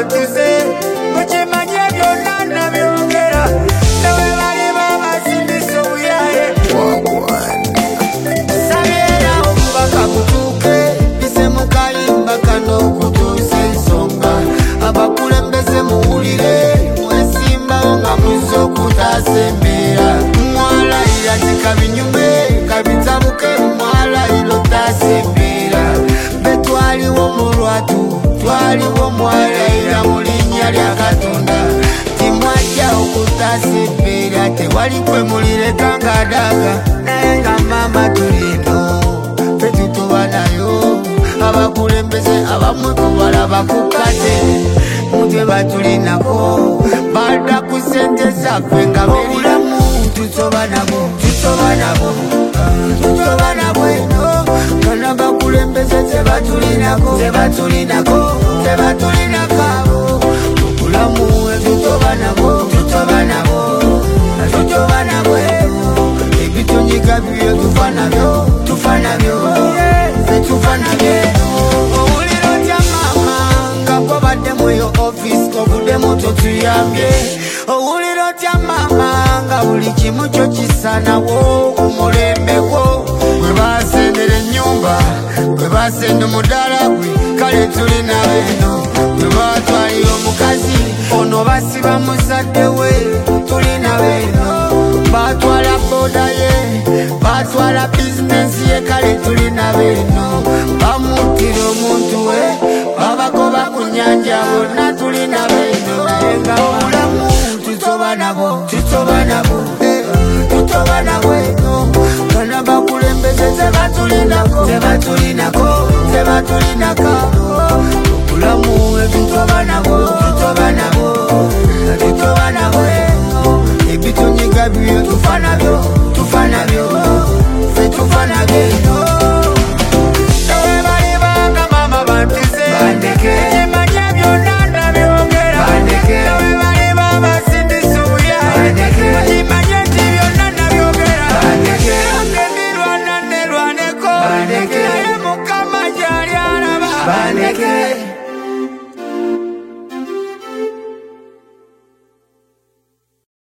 bantuze mukimanye byonna nabyogera nawe bali babasindisa obuyaye sabyera omubaka kutuuke bise mukayimba kano kutuusa ensonga abakulembeze muwulire mwesimbawo nga muze okutaasa embeera mwalayira tikabinyume kabitabuke mwalayiro taasa embeera be twaliwo mu lwatu twaliwo mwalayira mu linnya lya Katonda timwajja okutaasa embeera tewali kwe mulireka ng'adaaga naye nga maama tulino fe tutubanayo abakulembeze abamwe kubalaba ku kate mutwe batulinako badda ku sente zaffe nga obulamu tusoba nabo eno kana bakulembeze tebatulinako obulamu tusoba nabo eno ebitonyiga bibyo tufa nabyo owulira otya maama nga gwabadde muyo office ovuddemu totuyambye owulira otya maama nga buli kimu kyo kisanawo omulembe gwo bwe basendera ennyumba bwe basenda omudaala gwe kale tulina beno bwe batwalira omukazi ono basiba muzadde we tulina beno batwala boda ye batwala bizinesi ye kale tulina beno bamutira omuntu we babagoba ku nyanja bonna tulina beno naye nga obulamu tutoba nabo eno kana bakulembeze tebatulinako obulamu tutoba nabo eno ebitonyiga bibyo tufa nabyo fe tufa nabyo eno nawe bali banga maama bantuze ekimanye byonna nabyogera nawe bali babasindisa obuyaye mukimanye nti byonna nabyogera nange ndirwana nerwaneko naye Mukama gyali alaba